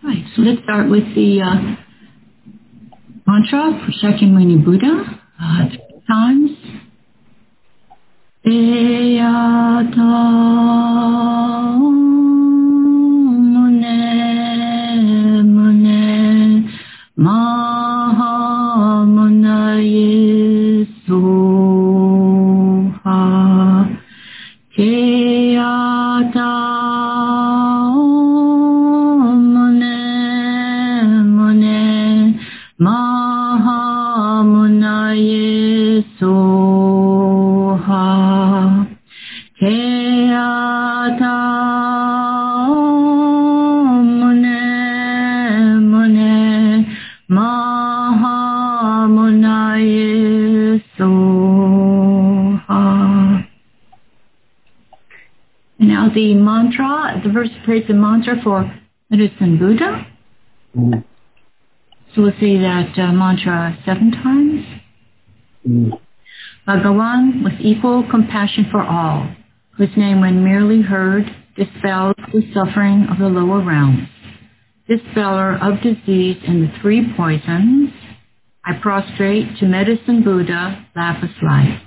Right, so let's start with the mantra for Shakyamuni Buddha. 3 times. Eyata mune mune maha munaye soha keyata mune mune maha munaye soha Keyata mune mune maha munaye soha. And now the mantra, the verse prays the mantra for Medicine Buddha. So we'll say that mantra 7 times. Bhagawan with equal compassion for all, whose name when merely heard dispels the suffering of the lower realms, dispeller of disease and the 3 poisons, I prostrate to Medicine Buddha, lapis light.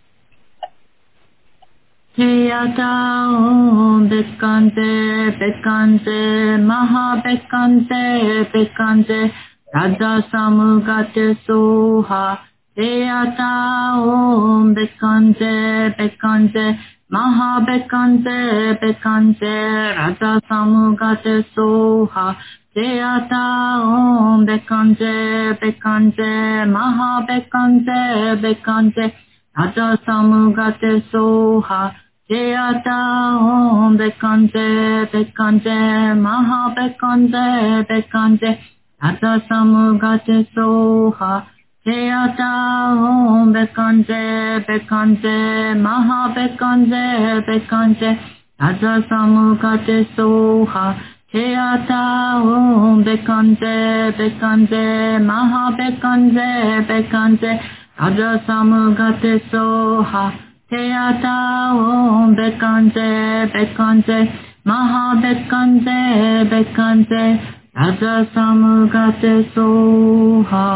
Teyata om Betkanze, Betkanze, Maha Betkanze, Betkanze, Radha Samugate Soha, Teyata om Betkanze, Betkanze, Maha Betkanze, Betkanze, Radha Samugate Soha, Teyata om Betkanze, Betkanze, Maha Betkanze, Betkanze, Radha Samugate Soha, Teyata om Betkanze, Betkanze, Maha Betkanze, Betkanze, Radha Samugate Soha, Teyata om Betkanze, Betkanze, Maha Betkanze, Betkanze, Radha Samugate Soha, Teyata om Betkanze, Betkanze, Maha Betkanze, Betkanze, Radha Samugate Soha, Teyata om Betkanze, Betkanze, Maha Betkanze, Betkanze, Radha Samugate Soha.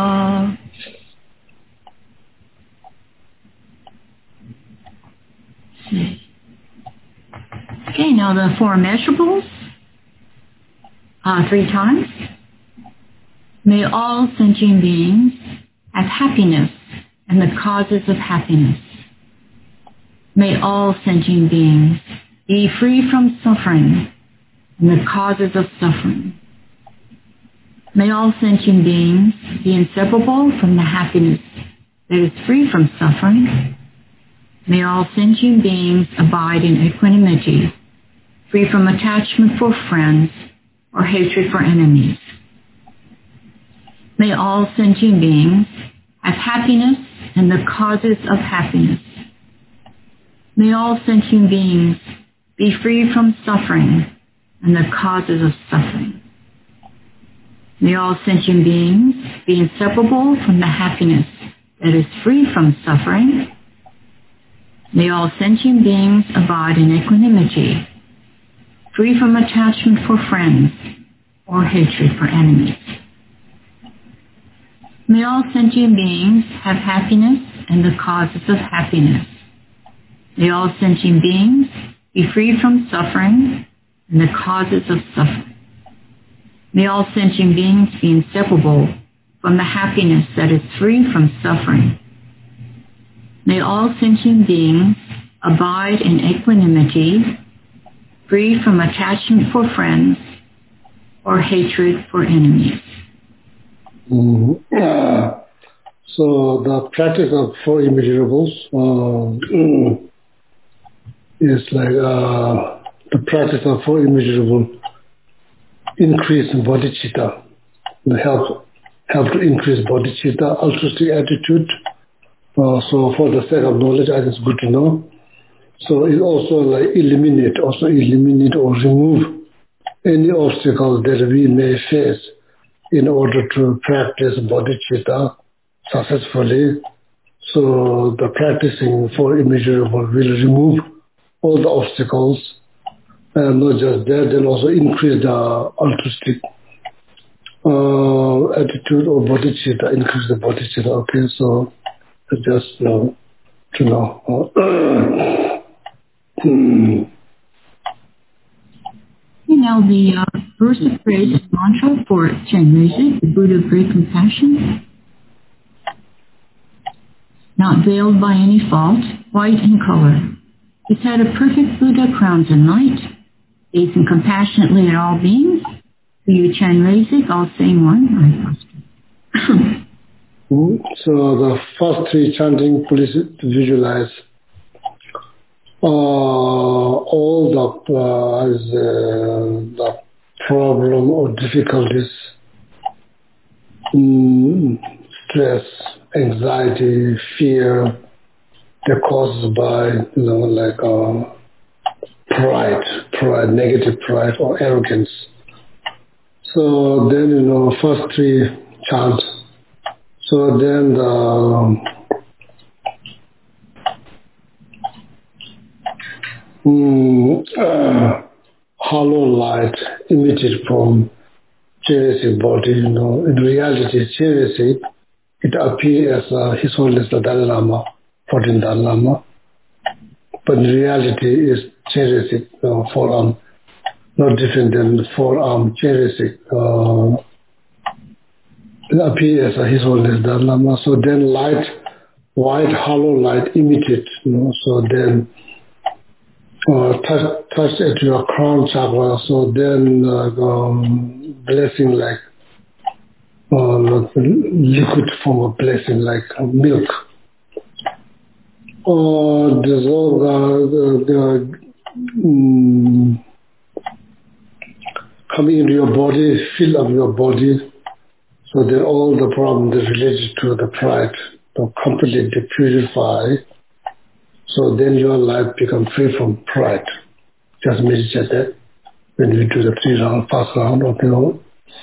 Okay, now the 4 measurables. 3 times. May all sentient beings have happiness and the causes of happiness. May all sentient beings be free from suffering and the causes of suffering. May all sentient beings be inseparable from the happiness that is free from suffering. May all sentient beings abide in equanimity, free from attachment for friends or hatred for enemies. May all sentient beings have happiness and the causes of happiness. May all sentient beings be free from suffering and the causes of suffering. May all sentient beings be inseparable from the happiness that is free from suffering. May all sentient beings abide in equanimity, free from attachment for friends or hatred for enemies. May all sentient beings have happiness and the causes of happiness. May all sentient beings be free from suffering and the causes of suffering. May all sentient beings be inseparable from the happiness that is free from suffering. May all sentient beings abide in equanimity, free from attachment for friends or hatred for enemies. So the practice of 4 immeasurables is like the practice of 4 immeasurable increase in bodhicitta, help to increase bodhicitta, altruistic attitude. So for the sake of knowledge, I think it's good to know. So it also eliminate or remove any obstacles that we may face in order to practice bodhicitta successfully. So the practicing 4 immeasurable will remove all the obstacles, and not just that, they'll also increase the altruistic attitude or bodhicitta, increase the bodhicitta. Okay, so just to know. Now the verse of praise and mantra for Chenrezig, the Buddha of great compassion. Not veiled by any fault, white in color. His head a perfect Buddha crowns in light, gazing compassionately at all beings. To you, Chenrezig, all same one. So the first three chanting, please visualize all the problem or difficulties, stress, anxiety, fear, they're caused by, pride, negative pride or arrogance. So then, first three chants. So then the hollow light emitted from Chenrezig body, in reality, Chenrezig, it appears as His Holiness the Dalai Lama, 14th Dalai Lama, but in reality is Chenrezig, forearm, not different than the forearm Chenrezig. It appears as His Holiness Dalai Lama. So then light, white hollow light emitted, so then touch at your crown chakra, so then blessing like liquid form of blessing like milk. Dissolve coming into your body, fill up your body, so that all the problems that related to the pride are completely purified. So then your life becomes free from pride. Just meditate that when we do the 3 round, first round of the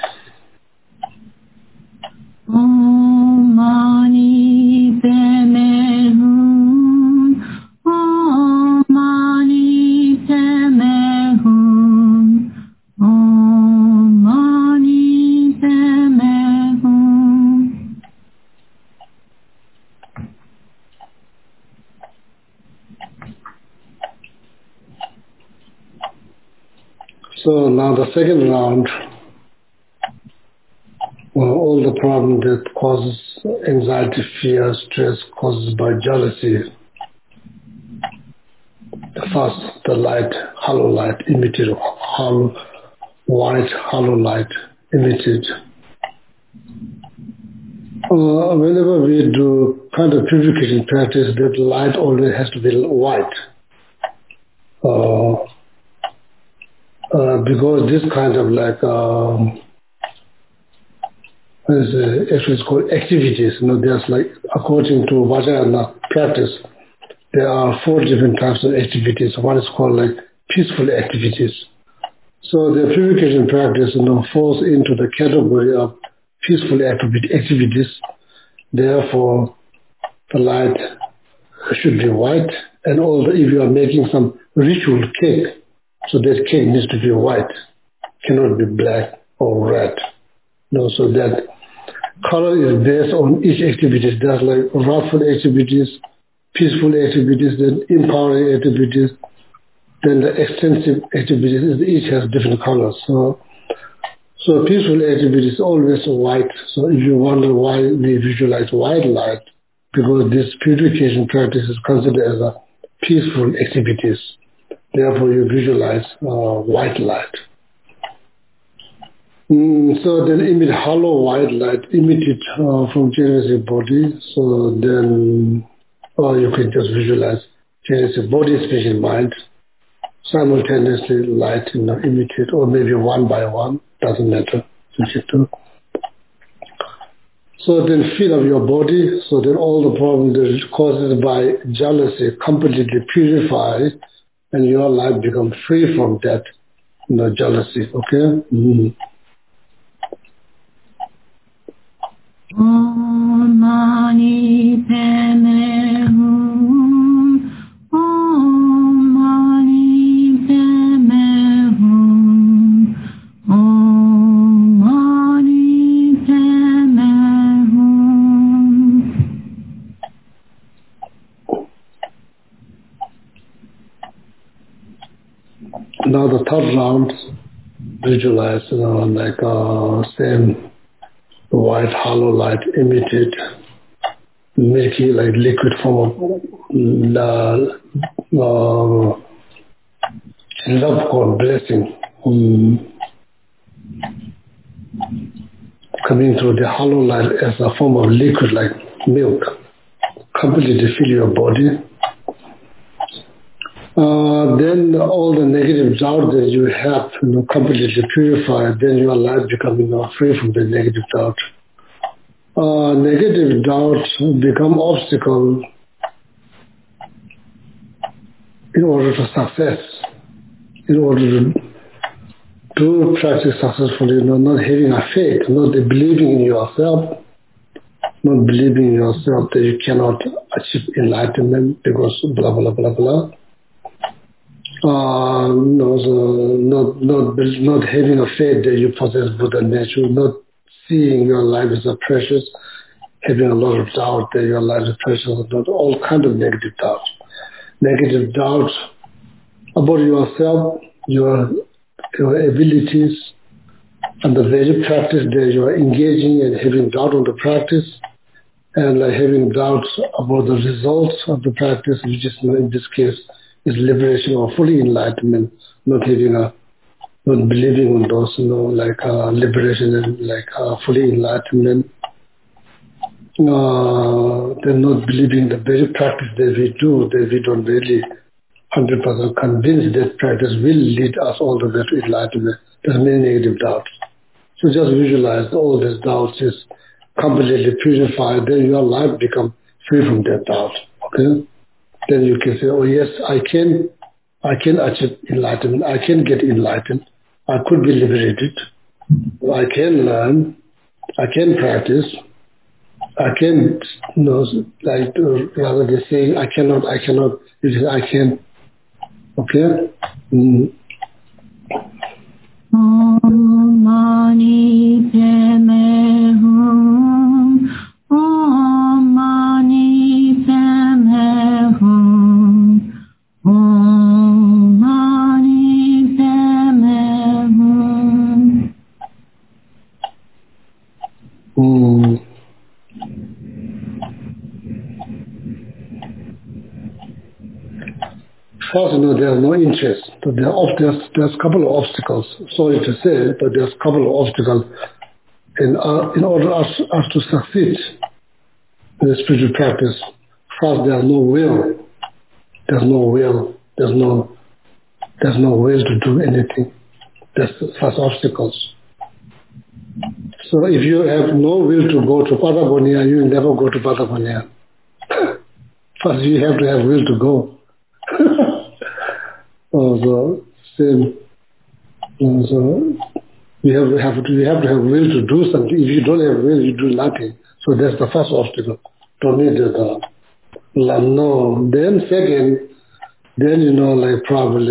Om Mani Padme Hum, Om Mani Padme Hum, Om Mani Padme Hum. So now the second round, all the problem that causes anxiety, fear, stress, causes by jealousy. First, the light, hollow light emitted, white hollow light emitted. Whenever we do kind of purification practice, that light always has to be white. Because this kind of it's called activities. There's according to Vajrayana practice, there are 4 different types of activities. One is called peaceful activities. So the purification practice falls into the category of peaceful activities. Therefore, the light should be white, and if you are making some ritual cake, so that cake needs to be white, cannot be black or red. So that color is based on each activity. There's wrathful activities, peaceful activities, then empowering activities, then the extensive activities. Each has different colors. So peaceful activity is always white. So if you wonder why we visualize white light, because this purification practice is considered as a peaceful activities. Therefore, you visualize white light. So then emit hollow white light emitted from Chenrezig body. So then, or you can just visualize Chenrezig body, species, mind, simultaneously light emitted, or maybe one by one, doesn't matter. So then fill up your body, so then all the problems that is caused by jealousy completely purified, and your life becomes free from that jealousy, okay? Om Mani Padme Hum, Om Mani Padme Hum, Om Mani round, visualize, like same white hollow light emitted, milky, like liquid form of love called blessing, coming through the hollow light as a form of liquid like milk, completely fill your body. Then all the negative doubt that you have, completely purified, then your life becomes free from the negative doubt. Negative doubts become obstacle in order to success, in order to practice successfully, not having a faith, not believing in yourself, not believing in yourself that you cannot achieve enlightenment because blah, blah, blah, blah. Not having a faith that you possess Buddha nature, not seeing your life as a precious, having a lot of doubt that your life is precious, not all kind of negative doubts. Negative doubts about yourself, your abilities, and the very practice that you are engaging and having doubt on the practice, and having doubts about the results of the practice, which is in this case is liberation or fully enlightenment, not believing on those, liberation and fully enlightenment. They're not believing the very practice that we do, that we don't really 100% convinced that practice will lead us all the way to enlightenment. There's many negative doubts. So just visualize all these doubts is completely purified, then your life becomes free from that doubt. Okay? Then you can say, oh yes, I can achieve enlightenment, I can get enlightened, I could be liberated, I can learn, I can practice, I can, rather than saying I cannot, it is I can. Okay? Om Mani Padme Hum. Om Mani Padme Hum. Om Mani Padme Hum. First, there's no interest. There's a couple of obstacles. Sorry to say, but there's a couple of obstacles. In order us to succeed in the spiritual practice, first there's no will. There's no will. There's no will to do anything. That's the first obstacles. So if you have no will to go to Patagonia, you will never go to Patagonia. First you have to have will to go. So same. So you have to have will to do something. If you don't have will, you do nothing. So that's the first obstacle. Don't need the no. Then second, then probably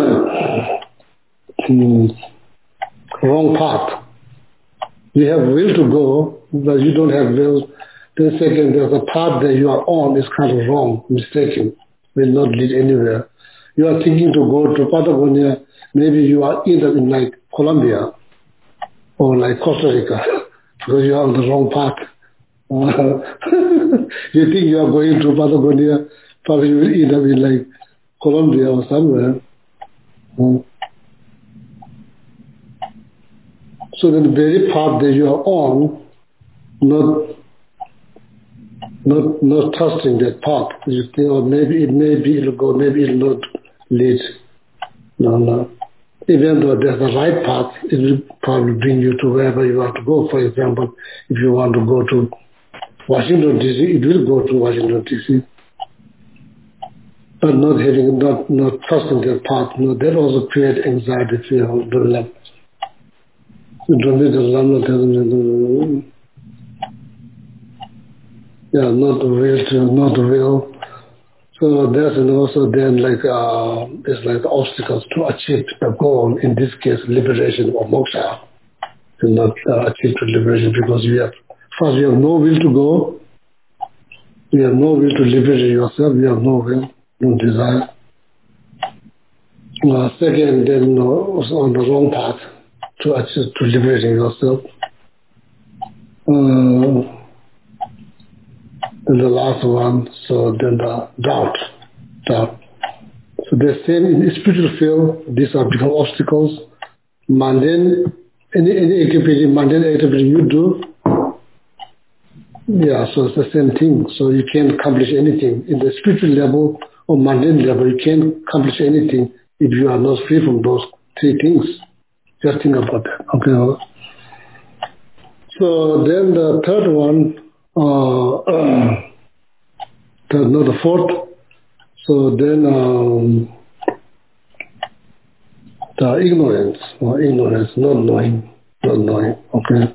wrong path. You have will to go, but you don't have will. Then second, there's a path that you are on is kind of wrong, mistaken, will not lead anywhere. You are thinking to go to Patagonia, maybe you are either in Colombia or Costa Rica, because you are on the wrong path. You think you are going to Patagonia, probably you will either be Colombia or somewhere. So the very path that you are on, not trusting that path. You think, or maybe it'll go, maybe it'll not lead. No. Even though there's a right path, it will probably bring you to wherever you want to go. For example, if you want to go to Washington, D.C., it will go to Washington, D.C. But not trusting that path, that also creates anxiety, fear, or dilemma. Not real. So there's also then there's obstacles to achieve the goal, in this case liberation or moksha. To not achieve the liberation because you have no will to go, you have no will to liberate yourself, you have no will, no desire. Second, then was on the wrong path to liberating yourself. And the last one, so then the doubt. So they're saying in the spiritual field, these are become obstacles. Mundane, any activity, mundane activity you do, so it's the same thing. So you can't accomplish anything. In the spiritual level or mundane level, you can't accomplish anything if you are not free from those three things. Just think about that. Okay. So then the third one, the fourth. So then the ignorance, not knowing. Okay.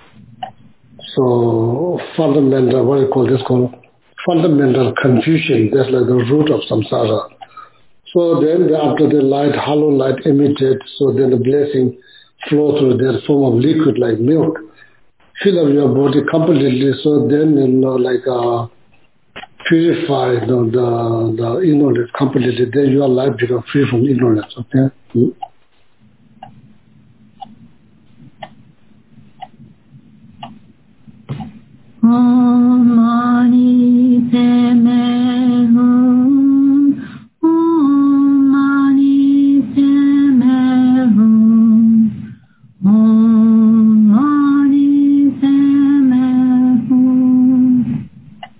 So fundamental, what I call this called fundamental confusion. That's like the root of samsara. So then after the light, hollow light emitted, so then the blessing flow through that form of liquid like milk. Fill up your body completely, so then purify the ignorance completely. Then your life becomes free from ignorance. Okay. Om Mani Padme Hum. Om Mani Padme Hum. Om Mani Padme Hum.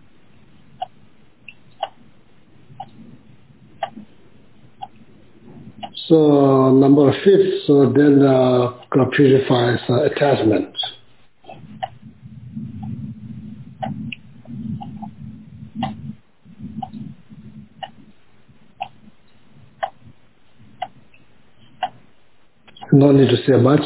So number 5, so then purifies attachment. No need to say much.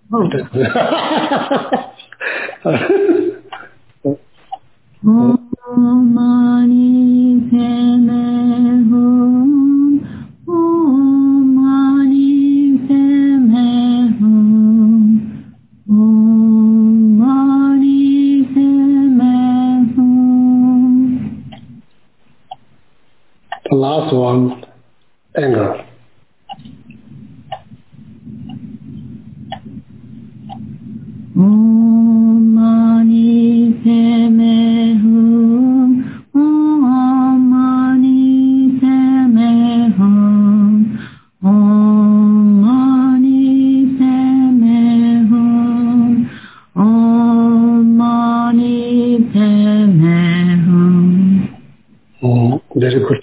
Om Mani Padme Hum. Om Mani Padme Hum. Om Mani Padme Hum. The last one, anger. Om Mani Padme Hum. Om Mani Padme Hum. Om Mani Padme Hum. Om Mani Padme Hum. Very good.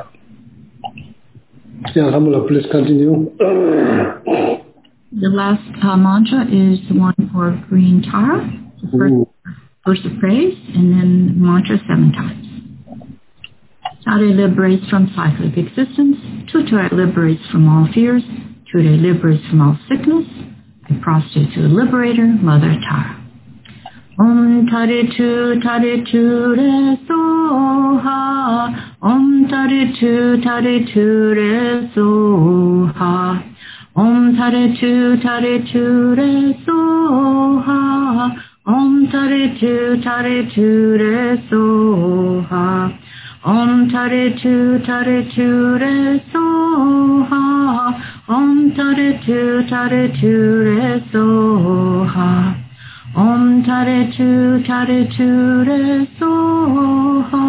Yeah, Hamula, please continue. The last mantra is the one for green Tara, the first of praise, and then mantra 7 times. Tara liberates from cyclic existence. Tutara liberates from all fears. Tuta liberates from all sickness. I prostrate to the liberator, Mother Tara. Om Taritu Re Soha. Om Taritu Re Soha. Om Taritu Re Soha. Om Taritu Re Soha. Om Taritu Re Soha. Om Taritu Re Soha. Om Taritu Re Soha.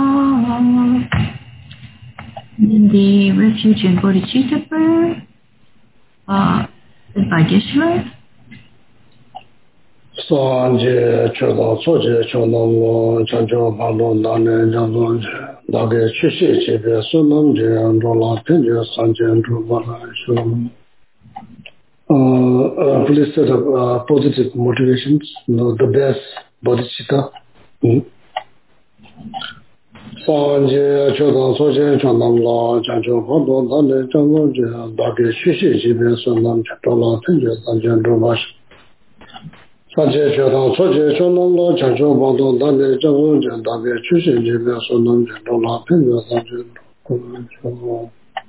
In the refuge and bodhicitta prayer, by Geshe. Sanje Chodo Soje Chonong Chanjo Balo Nane Jangon Dage Chishi Chebe Sunam Rola Pinja Sanje Rubala Shum. Please set up positive motivations, the best bodhicitta. Sanje Chodo Soje Chonong Chanjo Balo Nane Jangon Dage Chishi Chebe Sunam Rola Pinja Sanje Rubala Sanje Chodo Soje Chonong Chanjo Balo Nane Jangon Dage Chishi Chebe Sunam Rola Pinja Sanje Rubala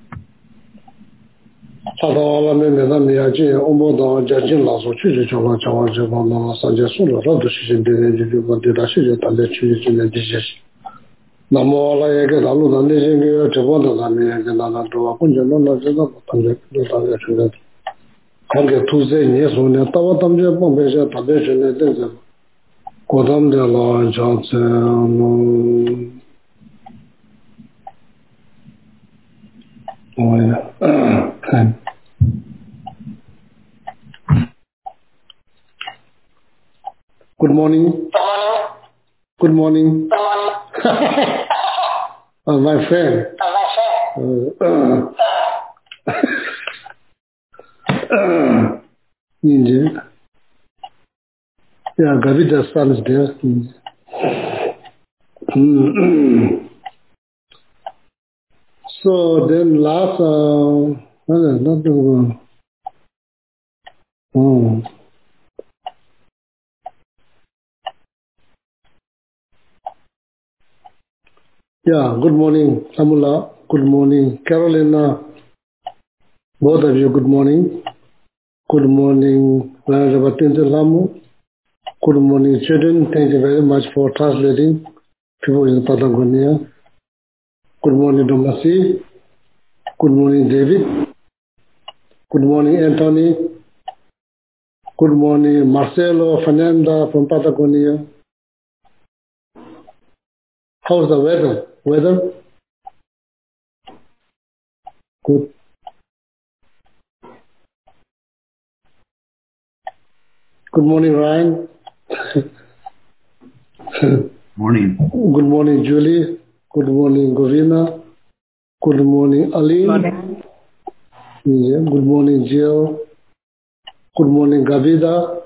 사다와라 메메다미야지 오모도 자진 라소 취지 조가 자와지 바나 산제 술로 로도 시신데 지금 데다 시제 단데 취지 좀 되지 Namo la yeke lalu dandi jengi chebonda dami yeke lala doa kunja nana jena tamze dami chunga. Kange tuze nye sune tawa tamze pombe je tabe chune denze. Kodam de la janse Good morning. Good morning. My friend. Ninja. Yeah, Gavita's son is there. So then last, yeah, good morning, Samula. Good morning, Carolina. Both of you, good morning. Good morning, Ranajabatinja Lamu. Good morning, children. Thank you very much for translating people in Patagonia. Good morning, Domasi. Good morning, David. Good morning, Anthony. Good morning, Marcelo, Fernanda from Patagonia. How's the weather? Weather? Good. Good morning, Ryan. Morning. Good morning, Julie. Good morning, Govina. Good morning, Aline. Morning. Yeah. Good morning, Jill. Good morning, Gavida.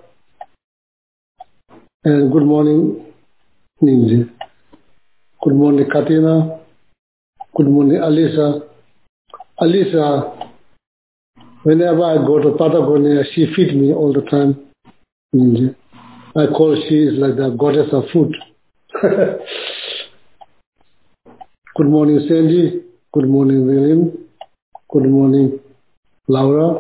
And good morning, Ninja. Good morning, Katina. Good morning, Alisa. Alisa, whenever I go to Patagonia, she feeds me all the time. Ninja. I call she is like the goddess of food. Good morning, Sandy. Good morning, William. Good morning, Laura.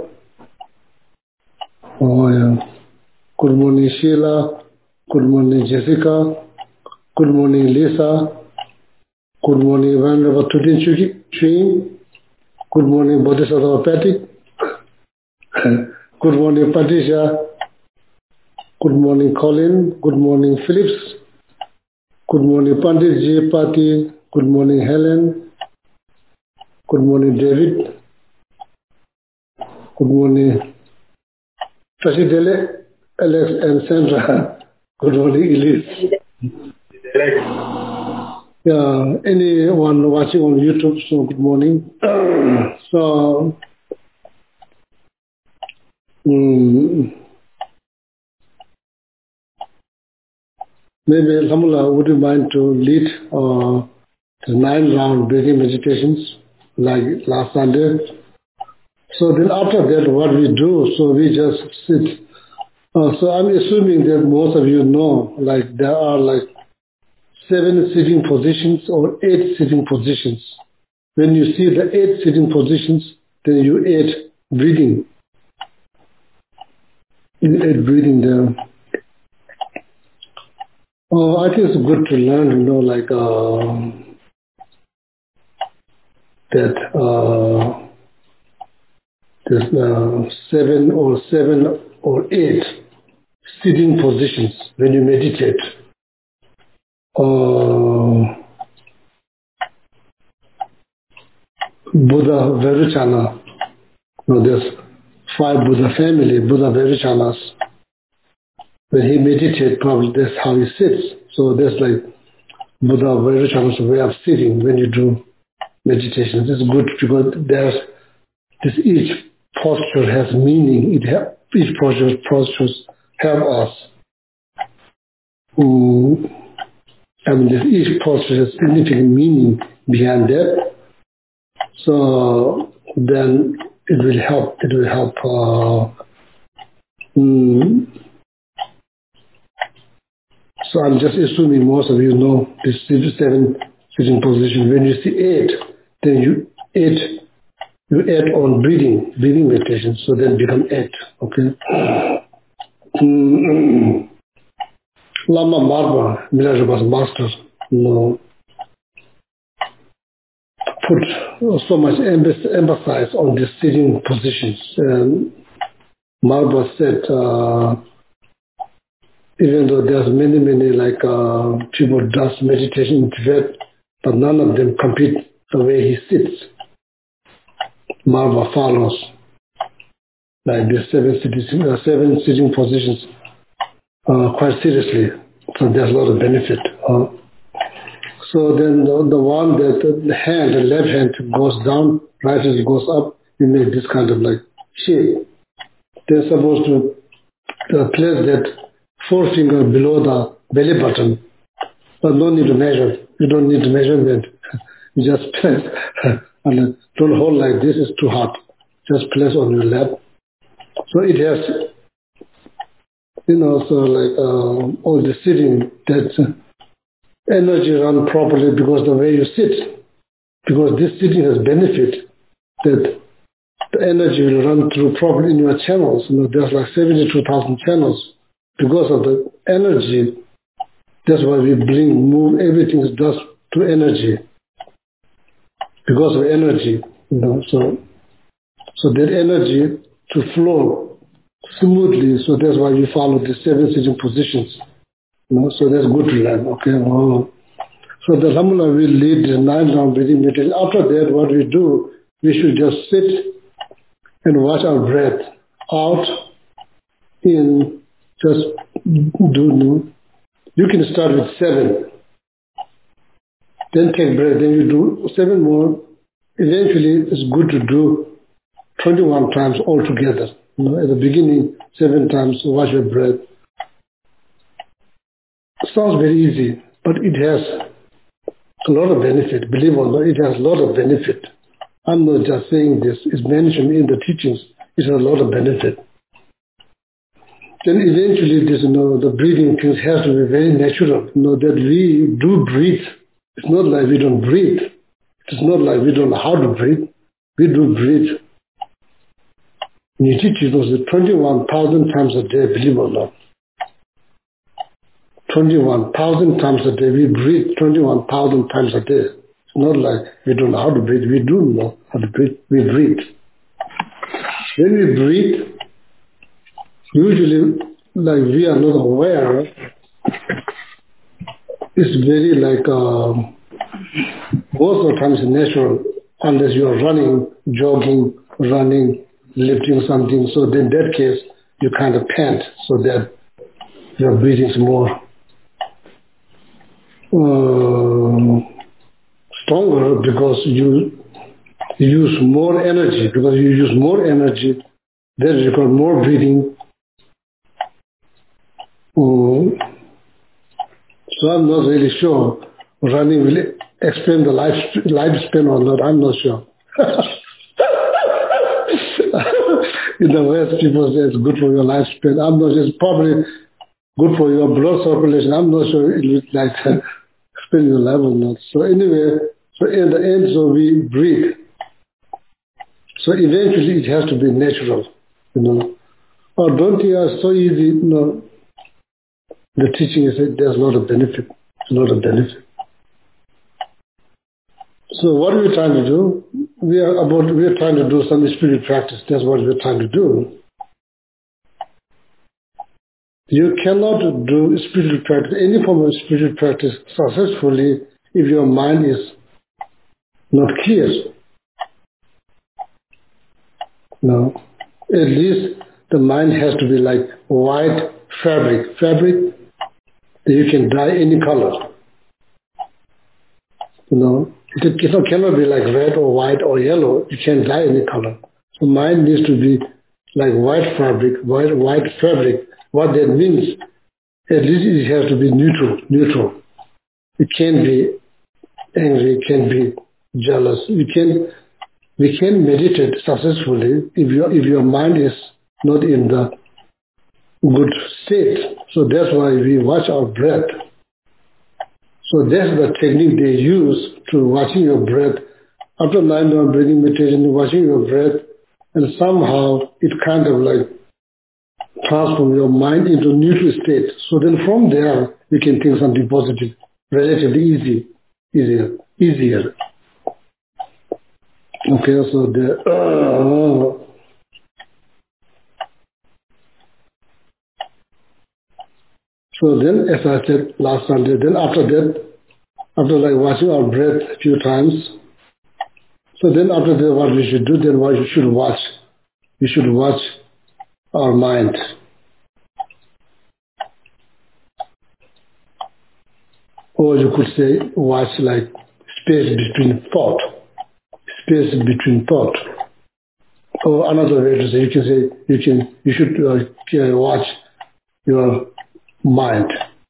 Oh, yeah. Good morning, Sheila. Good morning, Jessica. Good morning, Lisa. Good morning, Venerable Tudin Chui. Good morning, Bodhisattva Patty. Good morning, Patricia. Good morning, Colin. Good morning, Phillips. Good morning, Pandit J. Pati. Good morning, Helen. Good morning, David. Good morning, Tashidele, Alex, and Sandra. Good morning, Elise. Yeah, anyone watching on YouTube, so good morning. So, maybe Samula, would you mind to lead the 9-round breathing meditations like last Sunday? So then after that, what we do, so we just sit. So I'm assuming that most of you know, like there are like 7 sitting positions or 8 sitting positions. When you see the 8 sitting positions, then you add breathing. You add breathing there. I think it's good to learn, like that there's 7 or 8 sitting positions when you meditate. Buddha Vairocana, there's 5 Buddha family, Buddha Vairochanas. When he meditates, probably that's how he sits. So that's like Buddha Vairochana's way of sitting when you do meditation. This is good because each posture has meaning. Each postures help us. Each posture has significant meaning behind that. So then it will help. It will help. So I'm just assuming most of you know this 7 sitting position. When you see 8, then you add on breathing meditation. So then become 8. Okay. Lama Marba, Milareba's master, put so much emphasis on the sitting positions. Marba said, even though there's many people does meditation in Tibet, but none of them compete the way he sits. Marba follows like the seven sitting positions quite seriously. So there's a lot of benefit. So then the one that the left hand goes down, right hand goes up, you make this kind of like shape. They're supposed to place that forefinger below the belly button, but no need to measure. You don't need to measurement. You just place and don't hold like this, it's too hard. Just place on your lap. So it has, all the sitting, that energy run properly because the way you sit, because this sitting has benefit that the energy will run through properly in your channels. There's like 72,000 channels. Because of the energy, that's why we move everything does to energy. Because of energy, so that energy to flow smoothly. So that's why we follow the 7 sitting positions. So that's good to learn. Okay. So the Alhamdulillah will lead the 9 round breathing meditation. After that, what we do, we should just sit and watch our breath out, in, just do. You can start with 7. Then take breath. Then you do 7 more. Eventually, it's good to do 21 times altogether. At the beginning, 7 times, watch your breath. It sounds very easy, but it has a lot of benefit. Believe it or not, it has a lot of benefit. I'm not just saying this. It's mentioned in the teachings. It has a lot of benefit. Then eventually, the breathing things has to be very natural. That we do breathe. It's not like we don't breathe. It's not like we don't know how to breathe. We do breathe. And you teach it 21,000 times a day, believe it or not. 21,000 times a day. We breathe 21,000 times a day. It's not like we don't know how to breathe. We do know how to breathe. We breathe. When we breathe, usually, like we are not aware, it's very most of the times natural, unless you are running, jogging, lifting something. So in that case, you kind of pant so that your breathing is more stronger because you use more energy. Because you use more energy, then you got more breathing. So I'm not really sure running will extend the lifespan or not. I'm not sure. In the West, people say it's good for your lifespan. I'm not sure. It's probably good for your blood circulation. I'm not sure it will extend your life or not. So anyway, so in the end, so we breathe. So eventually it has to be natural, Or don't think it's so easy, The teaching is that there's a lot of benefit. It's a lot of benefit. So what are we trying to do? We are trying to do some spiritual practice. That's what we're trying to do. You cannot do spiritual practice, any form of spiritual practice successfully if your mind is not clear. No. At least the mind has to be like white fabric. Fabric that you can dye any color. It cannot be like red or white or yellow. You can't dye any color. So mind needs to be like white fabric, white fabric. What that means, at least it has to be neutral. It can't be angry, it can't be jealous. We can meditate successfully if your mind is not in the good state. So that's why we watch our breath. So that's the technique they use to watching your breath. After 9 hour breathing meditation, watching your breath, and somehow it kind of like transform your mind into neutral state. So then from there, you can think something positive, relatively easier. Okay, so then, as I said last Sunday, then after that, after like watching our breath a few times, so then after that, what we should do, then what we should watch? We should watch our mind. Or you could say, watch like space between thought. Space between thought. Or another way to say, you can say, you should watch your mind.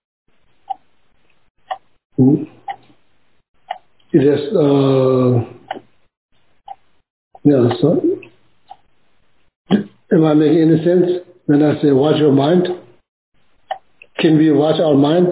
It is, so, am I making any sense when I say watch your mind? Can we watch our mind?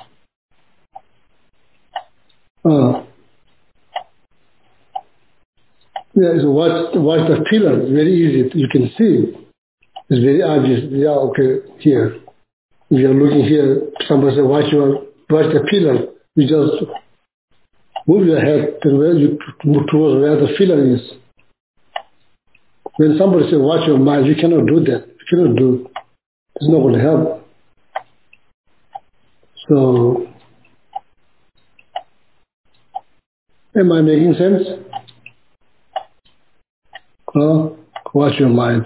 So watch the pillar. It's very easy. You can see. It's very obvious. Yeah, okay, here. If you're looking here, somebody says, watch the pillar. You just move your head to where you move towards where the pillar is. When somebody says, watch your mind, you cannot do that. You cannot do. It's not going to help. So, am I making sense? Watch your mind.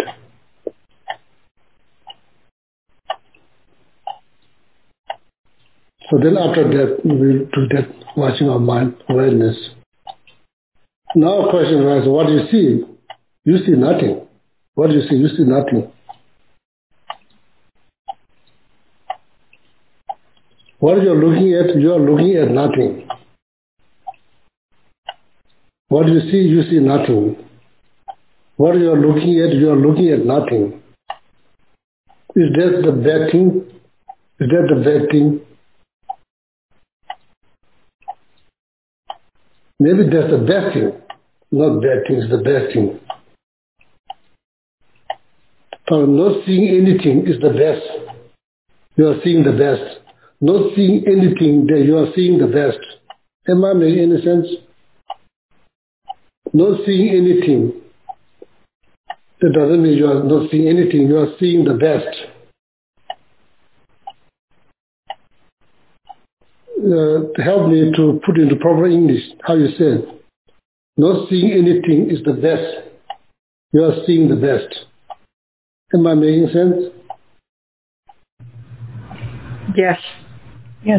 So then after that, we'll do that, watching our mind, awareness. Now question arises, what do you see? You see nothing. What do you see? You see nothing. What you're looking at, you are looking at nothing. What you see nothing. What you are looking at, you are looking at nothing. Is that the bad thing? Is that the bad thing? Maybe that's the best thing. Not bad thing, it's the best thing. For not seeing anything is the best. You are seeing the best. Not seeing anything, that you are seeing the best. Am I making any sense? Not seeing anything. That doesn't mean you are not seeing anything, you are seeing the best. Help me to put into proper English how you said. Not seeing anything is the best. You are seeing the best. Am I making sense? Yes. Yes.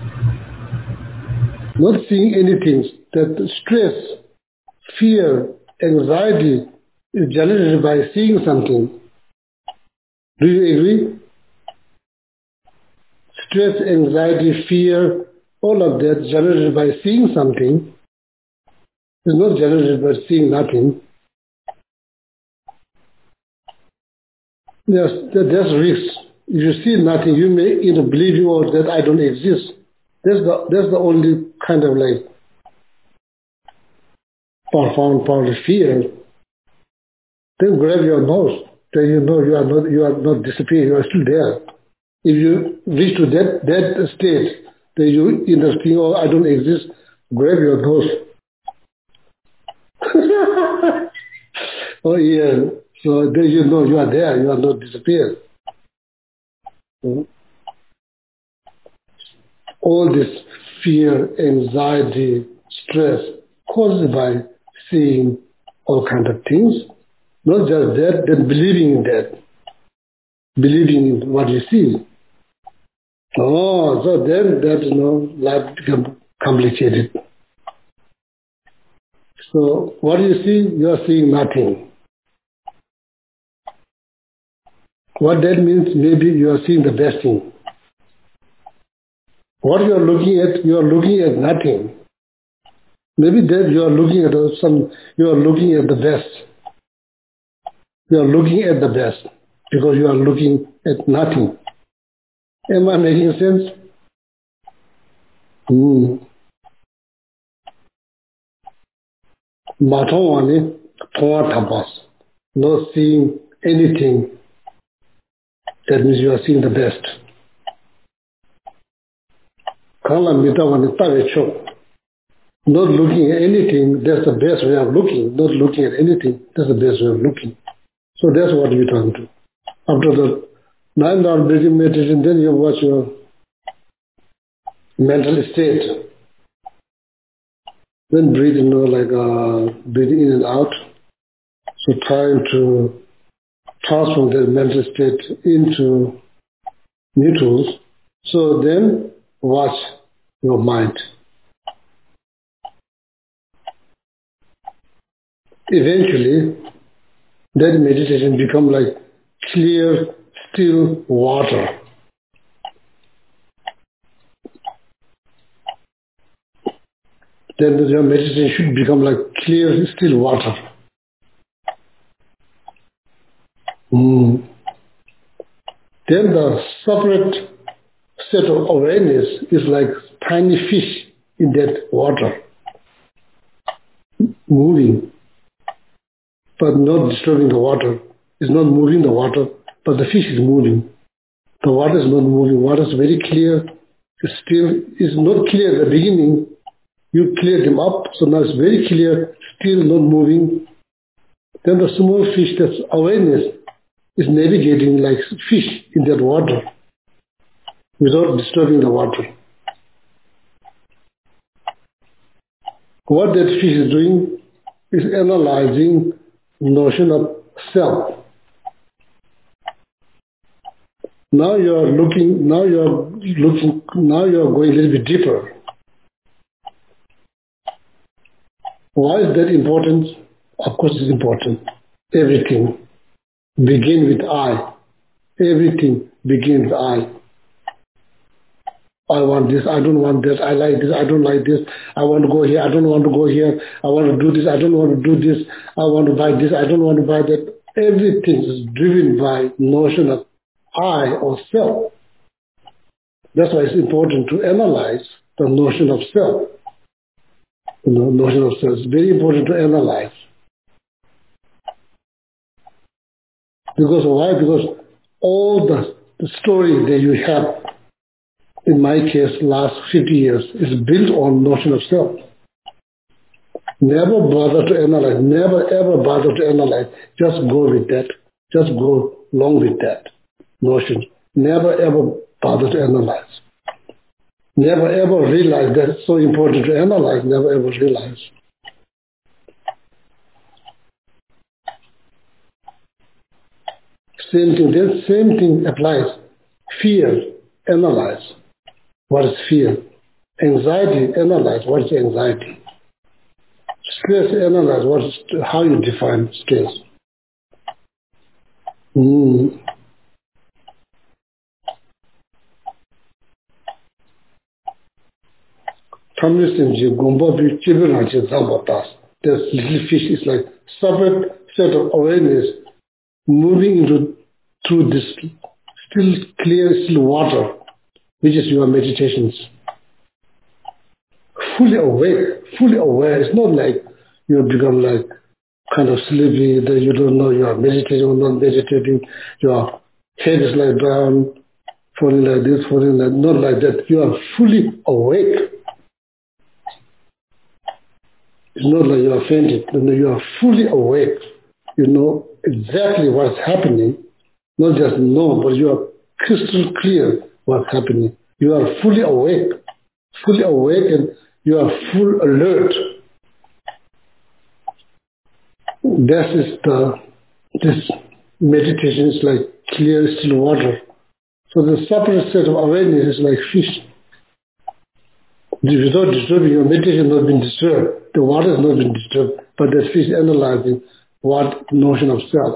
Not seeing anything, that stress, fear, anxiety is generated by seeing something. Do you agree? Stress, anxiety, fear, all of that generated by seeing something is not generated by seeing nothing. Yes, there's risk. If you see nothing, you may either believe you or that I don't exist. That's the only kind of like profound part of fear. Then grab your nose. Then you know you are not disappearing. You are still there. If you reach to that state, then you either think, oh, I don't exist. Grab your nose. Oh yeah. So then you know you are there. You are not disappeared. All this fear, anxiety, stress caused by seeing all kinds of things. Not just that, then believing in that. Believing in what you see. Oh, so then that, life becomes complicated. So what do you see? You are seeing nothing. What that means, maybe you are seeing the best thing. What you are looking at nothing. Maybe that you are looking at you are looking at the best. You are looking at the best because you are looking at nothing. Am I making sense? Matawani, Toa Tapas. Not seeing anything. That means you are seeing the best. Kala Mitawani Tavecho. Not looking at anything, that's the best way of looking. Not looking at anything, that's the best way of looking. So that's what we're trying to do. After the 9-hour breathing meditation, then you watch your mental state. Then breathe, breathing in and out. So trying to transform that mental state into neutrals. So then watch your mind. Eventually, that meditation become like clear, still water. Then your meditation should become like clear, still water. Then the separate set of awareness is like tiny fish in that water, moving, but not disturbing the water. It's not moving the water, but the fish is moving. The water is not moving. Water is very clear. It's still is not clear at the beginning. You clear them up, so now it's very clear, still not moving. Then the small fish, that's awareness, is navigating like fish in that water without disturbing the water. What that fish is doing is analyzing notion of self. Now you are going a little bit deeper. Why is that important? Of course it's important. Everything begins with I. Everything begins with I. I want this, I don't want this, I like this, I don't like this, I want to go here, I don't want to go here, I want to do this, I don't want to do this, I want to buy this, I don't want to buy that. Everything is driven by notion of I or self. That's why it's important to analyze the notion of self. The notion of self is very important to analyze. Because why? Because all the story that you have, in my case, last 50 years, is built on notion of self. Never bother to analyze. Never ever bother to analyze. Just go with that. Just go along with that notion. Never ever bother to analyze. Never ever realize that it's so important to analyze. Never ever realize. Same thing. That same thing applies. Fear, analyze. What is fear? Anxiety, analyze. What is anxiety? Stress, analyze. How you define stress? This little fish is like separate set of awareness moving through this still clear, still water, which is your meditations. Fully awake, fully aware. It's not like you become like kind of sleepy, that you don't know you are meditating or not meditating. Your head is like down, falling like this, falling like not like that. You are fully awake. It's not like you are fainted. You are fully awake. You know exactly what's happening. Not just know, but you are crystal clear what's happening. You are fully awake and you are full alert. This meditation is like clear, still water. So the separate set of awareness is like fish. Without disturbing, your meditation has not been disturbed. The water has not been disturbed, but the fish analyzing what notion of self.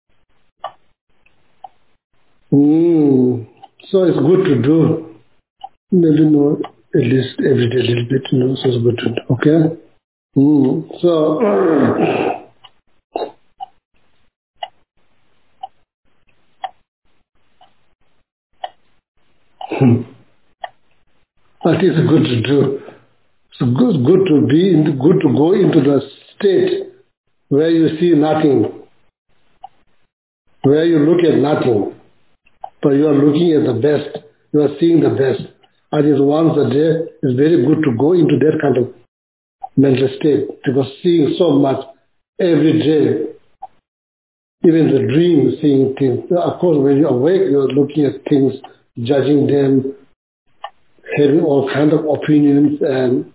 So it's good to do. Maybe know at least every day a little bit, so it's good to do. Okay? I think it's good to do. It's good to go into the state where you see nothing, where you look at nothing, but you are looking at the best. You are seeing the best. I think once a day it's very good to go into that kind of mental state, because seeing so much every day, even the dream, seeing things. Of course, when you're awake, you're looking at things, judging them, having all kinds of opinions, and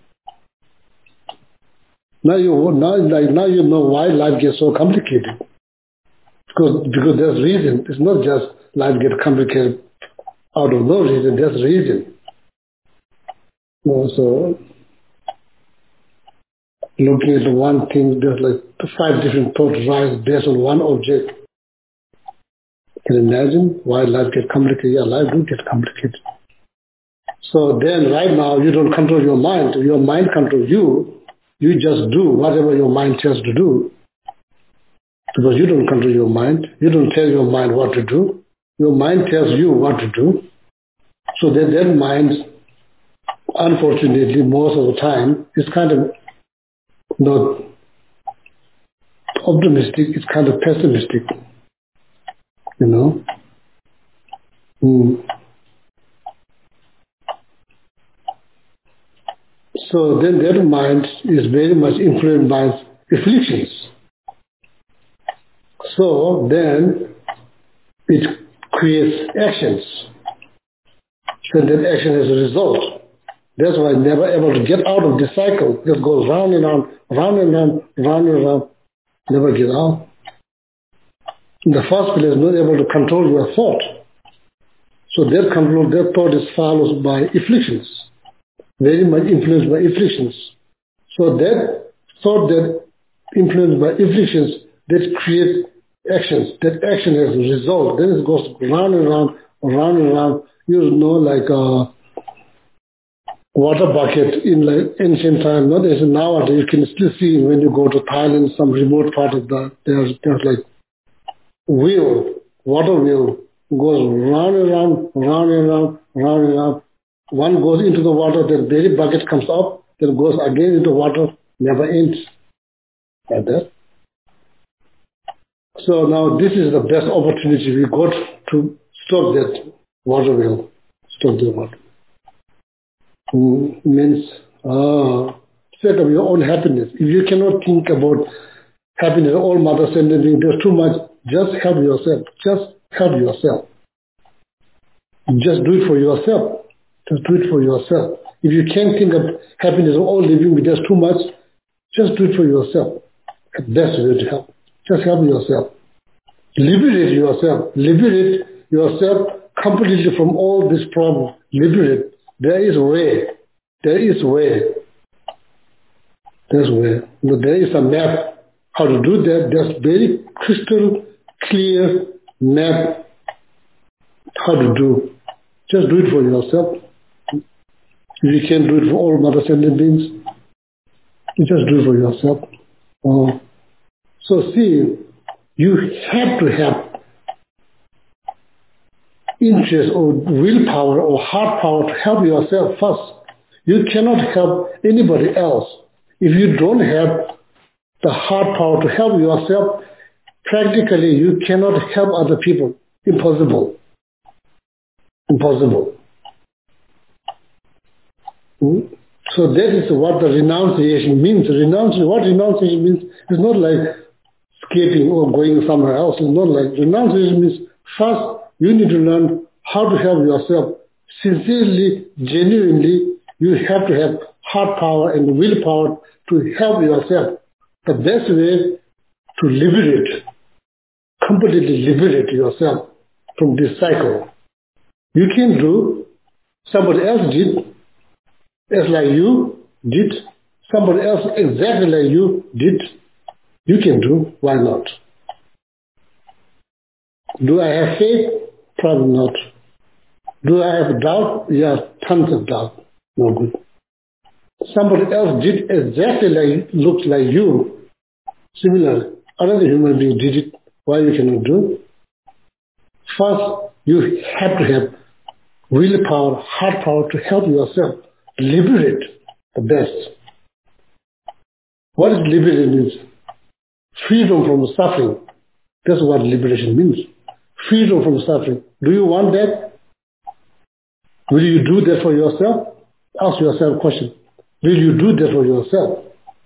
now you know why life gets so complicated. Because there's reason. It's not just life gets complicated out of no reason. There's reason. So looking at one thing, there's like 5 different thoughts rise based on one object. Can you imagine why life gets complicated? Yeah, life do get complicated. So then right now you don't control your mind. Your mind controls you. You just do whatever your mind tells to do. Because you don't control your mind. You don't tell your mind what to do. Your mind tells you what to do. So that mind, unfortunately, most of the time, is kind of not optimistic. It's kind of pessimistic. You know? So then that mind is very much influenced by afflictions. So then it creates actions. And that action has a result. That's why never able to get out of this cycle. Just goes round and round, round and round, round and round, never get out. In the first place, not able to control your thought. So that thought is followed by afflictions. Very much influenced by afflictions. So that thought that influenced by afflictions, that creates actions. That action has a result. Then it goes round and round, round and round. You know, like a water bucket in like ancient time, not as nowadays. You can still see when you go to Thailand, some remote part of there's like wheel, water wheel, goes round and round, round and round, round and round. One goes into the water, then very bucket comes up, then goes again into water, never ends. Like that. So now this is the best opportunity we got to stop that water wheel. Stop the water. Means set up your own happiness. If you cannot think about happiness, all Mother sending you, there's too much. Just help yourself. Just help yourself. Just do it for yourself. Just do it for yourself. If you can't think of happiness or all living with just too much, just do it for yourself. The best way to help. Just help yourself. Liberate yourself. Liberate yourself completely from all this problem. Liberate. There is a way. There is a way. There's a way. There is a map how to do that. There's very crystal clear map how to do. Just do it for yourself. If you can't do it for all Mother Sending Beings, you just do it for yourself. So see, you have to have interest or willpower or heart power to help yourself first. You cannot help anybody else. If you don't have the heart power to help yourself, practically you cannot help other people. Impossible. Impossible. So that is what the renunciation means. What renunciation means is not like escaping or going somewhere else. It's not like renunciation means first you need to learn how to help yourself. Sincerely, genuinely, you have to have heart power and willpower to help yourself. The best way to liberate, completely liberate yourself from this cycle. You can do, somebody else did, as like you did, somebody else exactly like you did, you can do, why not? Do I have faith? Probably not. Do I have doubt? Yeah, tons of doubt. No good. Somebody else did exactly like, looks like you, similar. Another human being did it, why you cannot do? First, you have to have willpower, heart power to help yourself. Liberate the best. What is liberation means? Freedom from suffering. That's what liberation means. Freedom from suffering. Do you want that? Will you do that for yourself? Ask yourself a question. Will you do that for yourself?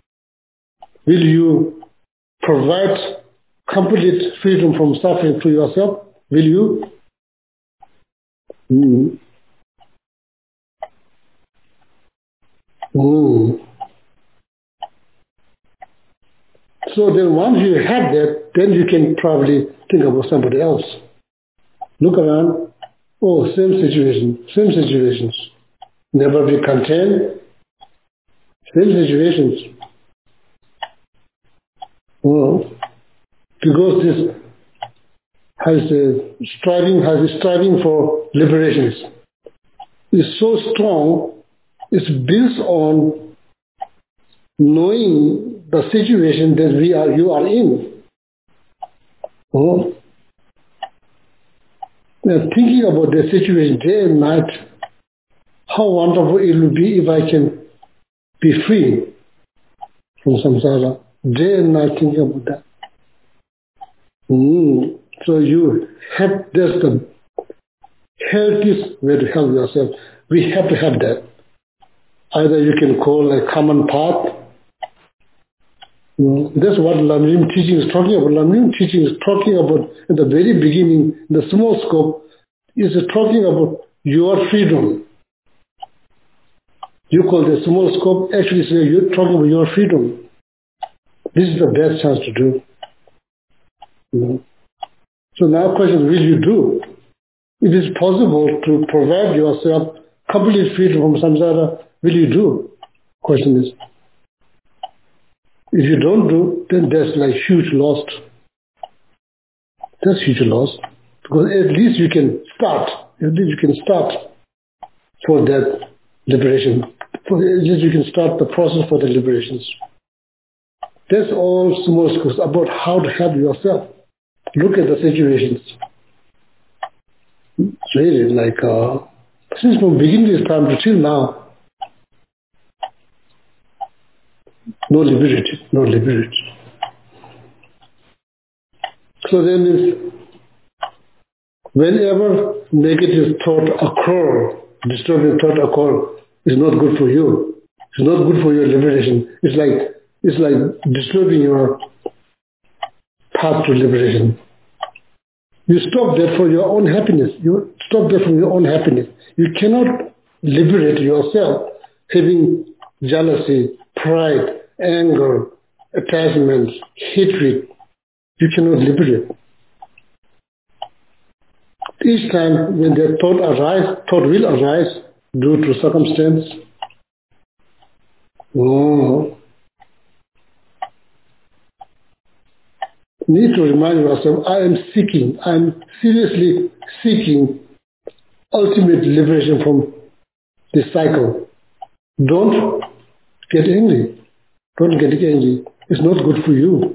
Will you provide complete freedom from suffering to yourself? Will you? So then once you have that, then you can probably think about somebody else. Look around. Oh, same situations. Never be content. Same situations. Oh, because this has striving for liberations is so strong. It's built on knowing the situation that you are in. Oh, thinking about the situation day and night. How wonderful it will be if I can be free from samsara. Day and night thinking about that. So you have, that's the healthiest way to help yourself. We have to have that. Either you can call a common path. That's what Lamrim teaching is talking about. Lamrim teaching is talking about, at the very beginning, the small scope, is talking about your freedom. You call the small scope, actually say you're talking about your freedom. This is the best chance to do. So now question, will you do? If it's possible to provide yourself complete freedom from samsara, will you do? Question is, if you don't do, then that's like huge loss. That's huge loss. Because at least you can start. At least you can start for that liberation. At least you can start the process for the liberations. That's all small schools about how to help yourself. Look at the situations. It's really like, since from beginning this time to till now, no liberty. So then if whenever negative thought occur, disturbing thought occur, it's not good for you. It's not good for your liberation. It's like disturbing your path to liberation. You stop that for your own happiness. You stop that from your own happiness. You cannot liberate yourself having jealousy, pride, anger, attachment, hatred. You cannot liberate. Each time when that thought will arise due to circumstance. Need to remind yourself, I am seriously seeking ultimate liberation from this cycle. Don't get angry. It's not good for you.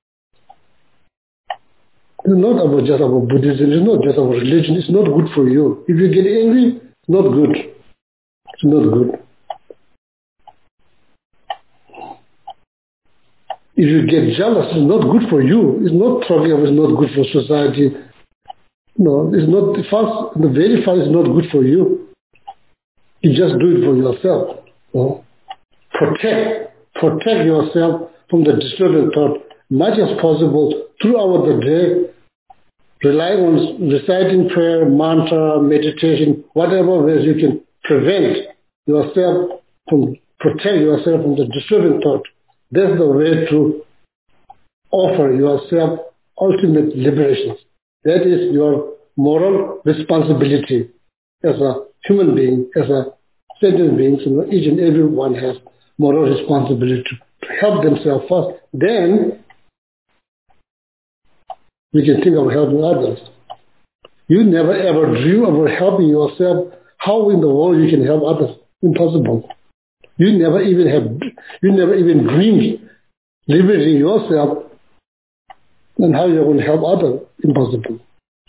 It's not about just about Buddhism, it's not just about religion, it's not good for you. If you get angry, it's not good. It's not good. If you get jealous, it's not good for you. It's not talking about it's not good for society. No, it's not the very first is not good for you. You just do it for yourself. No? Protect yourself from the disturbing thought much as possible throughout the day. Rely on reciting prayer, mantra, meditation, whatever ways you can protect yourself from the disturbing thought. That's the way to offer yourself ultimate liberation. That is your moral responsibility as a human being, as a sentient being. Each and every one has moral responsibility to help themselves first. Then we can think of helping others. You never ever dream about helping yourself. How in the world you can help others? Impossible. You never even dreamed liberating yourself, and how you're going to help others? Impossible.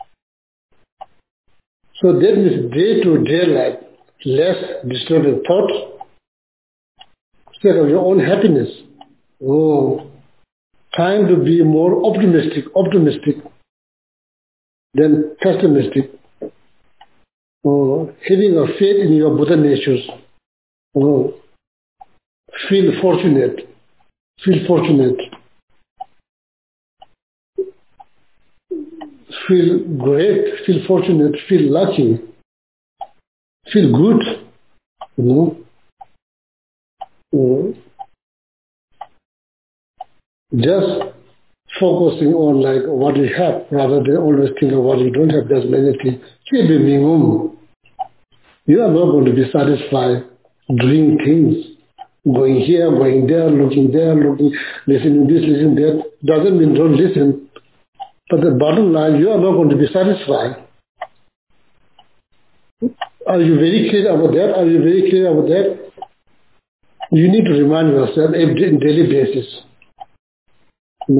So that means day-to-day life, less disturbing thought, instead of your own happiness. Trying to be more optimistic than pessimistic. Having a faith in your Buddha natures. Feel fortunate feel fortunate, feel great, feel fortunate, feel lucky, feel good, you know. Just focusing on like what you have rather than always think of what you don't have. There's many things. You are not going to be satisfied doing things, going here, going there, looking, listening this, listening that. Doesn't mean don't listen. But the bottom line, you are not going to be satisfied. Are you very clear about that? Are you very clear about that? You need to remind yourself on a daily basis. You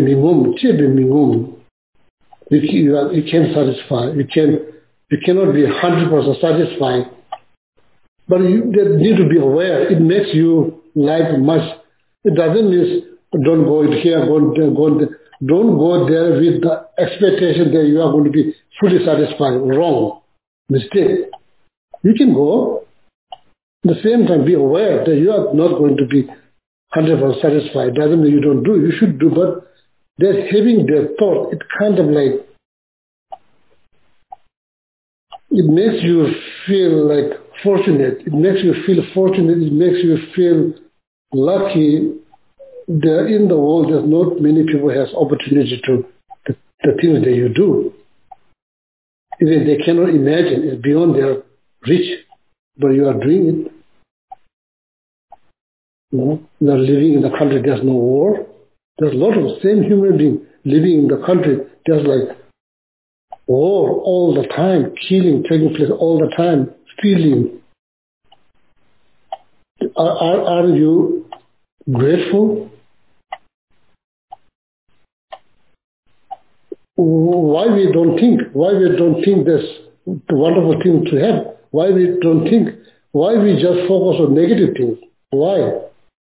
can't satisfy. You cannot be 100% satisfied. But you need to be aware. It makes you life much. It doesn't mean don't go here, go there. Don't go there with the expectation that you are going to be fully satisfied. Wrong. Mistake. You can go. At the same time, be aware that you are not going to be 100% satisfied. Doesn't mean you don't do. You should do, but that having that thought, it kind of like, it makes you feel like fortunate. It makes you feel fortunate. It makes you feel lucky that in the world there's not many people has opportunity to the things that you do. Even they cannot imagine. It's beyond their reach, but you are doing it. You know, you are living in a country there's no war. There's a lot of same human beings living in the country. There's like war all the time, killing taking place all the time, stealing. Are you grateful? Why we don't think that's the wonderful thing to have? Why we don't think? Why we just focus on negative things? Why?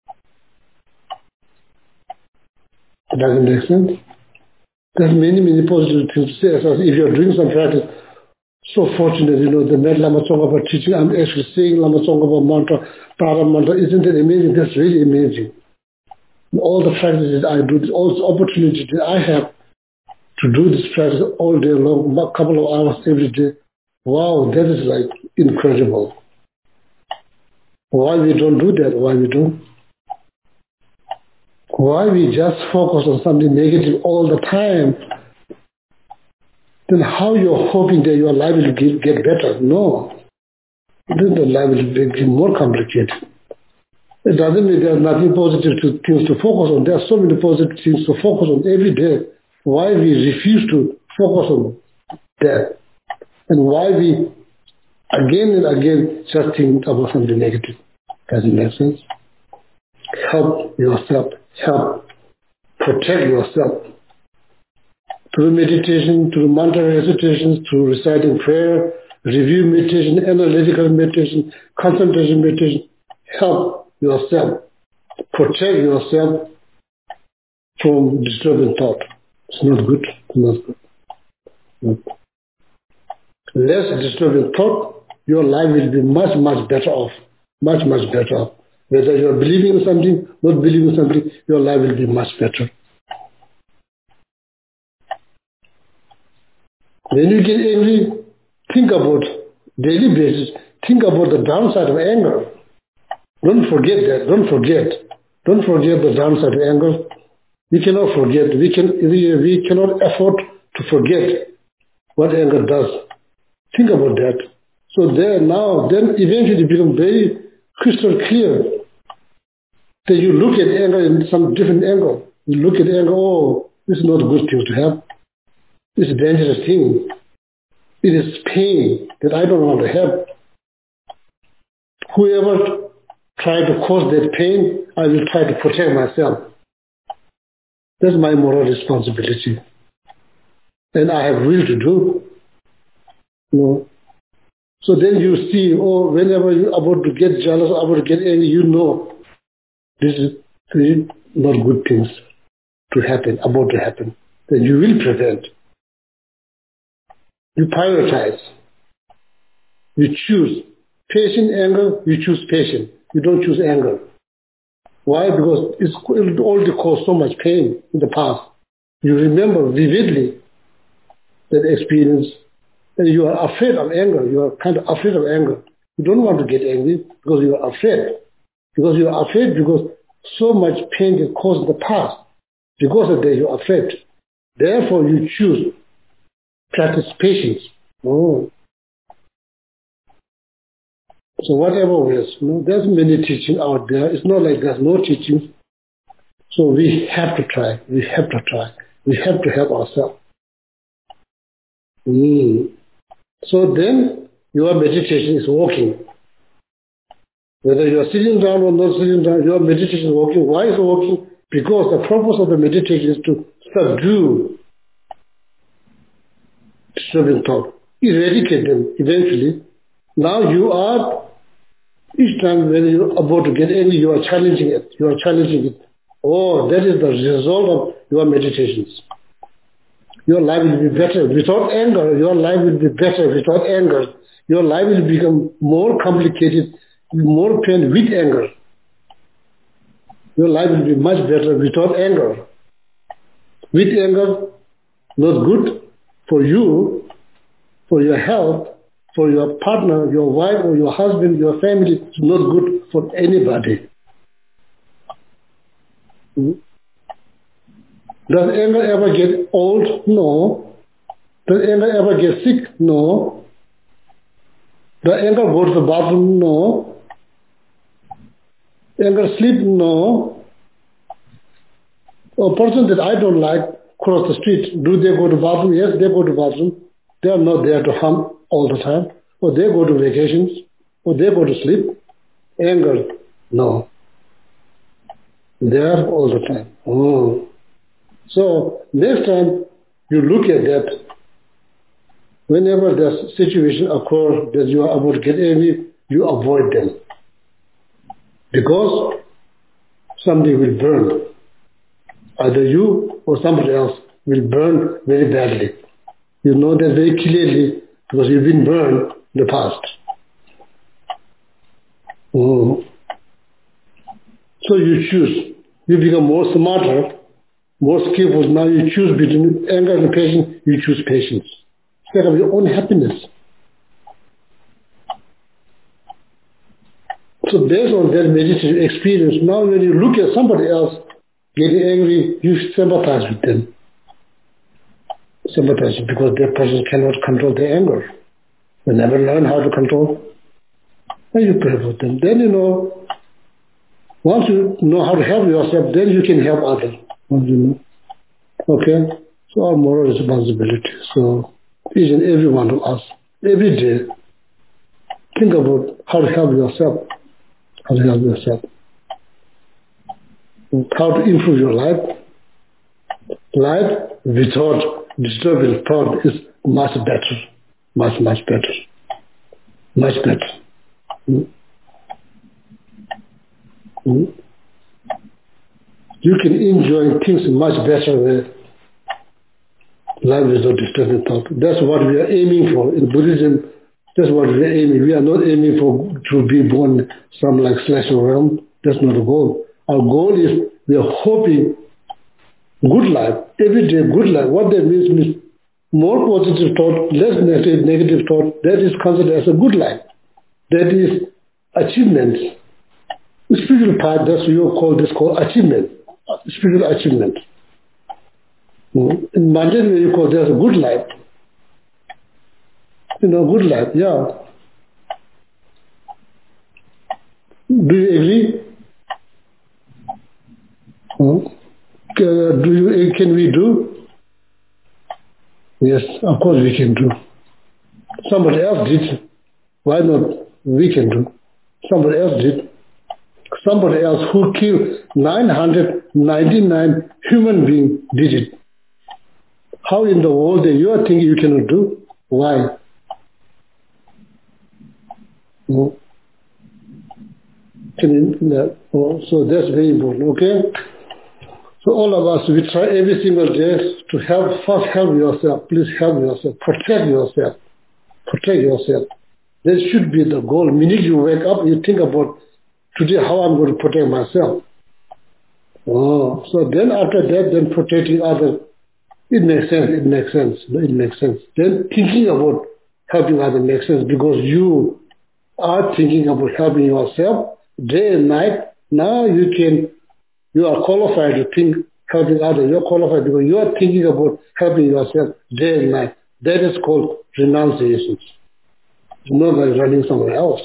It doesn't make sense. There's many positive things to say. So if you're doing some practice, so fortunate, you know, the Met Lama Tsongkhapa teaching, I'm actually saying Lama Tsongkhapa mantra, Tara mantra, isn't it amazing? That's really amazing. All the practices I do, all the opportunities that I have to do this practice all day long, a couple of hours every day. Wow, that is like incredible. Why we don't do that? Why we don't? Why we just focus on something negative all the time? Then how you're hoping that your life will get better? No. Then the life will get more complicated. It doesn't mean there's nothing positive things to focus on. There are so many positive things to focus on every day. Why we refuse to focus on that? And why we again and again just think about something negative? Does it make sense? Help yourself. Help protect yourself. Through meditation, through mantra recitations, through reciting prayer, review meditation, analytical meditation, concentration meditation, help yourself. Protect yourself from disturbing thought. It's not good. It's not good. No. Less disturbing thought, your life will be much better off. Much better off. Whether you're believing in something, not believing in something, your life will be much better. When you get angry, think about daily basis. Think about the downside of anger. Don't forget that. Don't forget the downside of anger. We cannot forget. We cannot afford to forget what anger does. Think about that. So then eventually it becomes very crystal clear that you look at anger in some different angle. You look at anger, oh, this is not a good thing to have. It's a dangerous thing. It is pain that I don't want to have. Whoever tried to cause that pain, I will try to protect myself. That's my moral responsibility. And I have will to do. You know. So then you see, whenever you're about to get jealous, about to get angry, you know this is not good things to happen, about to happen. Then you will prevent. You prioritize. You choose. Patient anger, you choose patience. You don't choose anger. Why? Because it already caused so much pain in the past. You remember vividly that experience, and you are afraid of anger. You are kind of afraid of anger. You don't want to get angry because you are afraid. Because you are afraid because so much pain is caused in the past. Because of that, you are afraid. Therefore, you choose practice patience. Oh. So whatever ways, there's many teaching out there. It's not like there's no teaching. So we have to try. We have to try. We have to help ourselves. So then your meditation is working. Whether you are sitting down or not sitting down, your meditation is working. Why is it working? Because the purpose of the meditation is to subdue disturbing thought, eradicate them eventually. Now you are, each time when you're about to get angry, you are challenging it. You are challenging it. Oh, that is the result of your meditations. Your life will be better. Without anger, your life will be better. Without anger, your life will become more complicated, more pain with anger. Your life will be much better without anger. With anger, not good for you, for your health, for your partner, your wife or your husband, your family. It's not good for anybody. Does anger ever get old? No. Does anger ever get sick? No. Does anger go to the bathroom? No. Anger sleep? No. A person that I don't like cross the street, do they go to bathroom? Yes, they go to bathroom. They are not there to harm all the time. Or they go to vacations. Or they go to sleep. Anger? No. They are all the time. So next time you look at that, whenever the situation occurs that you are about to get angry, you avoid them. Because somebody will burn. Either you or somebody else will burn very badly. You know that very clearly because you've been burned in the past. So you choose. You become more smarter, more skillful. Now you choose between anger and patience. You choose patience. Instead of your own happiness. So based on that meditative experience, now when you look at somebody else getting angry, you sympathize with them. Sympathize because that person cannot control their anger. They never learn how to control. And you pray for them. Then once you know how to help yourself, then you can help others. Okay? So our moral responsibility. So each and every one of us, every day, think about how to help yourself. How to help yourself. How to improve your life. Life without disturbing thought is much better. Much, much better. Much better. You can enjoy things much better with life without disturbing thought. That's what we are aiming for. In Buddhism, that's what we are aiming. We are not aiming for to be born some like celestial realm. That's not the goal. Our goal is we are hoping good life, every day good life. What that means more positive thought, less negative thought. That is considered as a good life. That is achievement. The spiritual part, that's what you call this called achievement. Spiritual achievement. In Mandarin, you call that a good life. Good life, yeah. Do you agree? Can we do? Yes, of course we can do. Somebody else did. Why not? We can do. Somebody else did. Somebody else who killed 999 human beings did it. How in the world that you are thinking you cannot do? Why? So that's very important, okay? So all of us, we try every single day to first help yourself. Please help yourself. Protect yourself. Protect yourself. That should be the goal. The minute you wake up, you think about today how I'm going to protect myself. Oh, so then after that, then protecting others, it makes sense. Then thinking about helping others makes sense because you are thinking about helping yourself day and night. Now you are qualified to think helping others. You're qualified because you are thinking about helping yourself day and night. That is called renunciation. It's not like running somewhere else.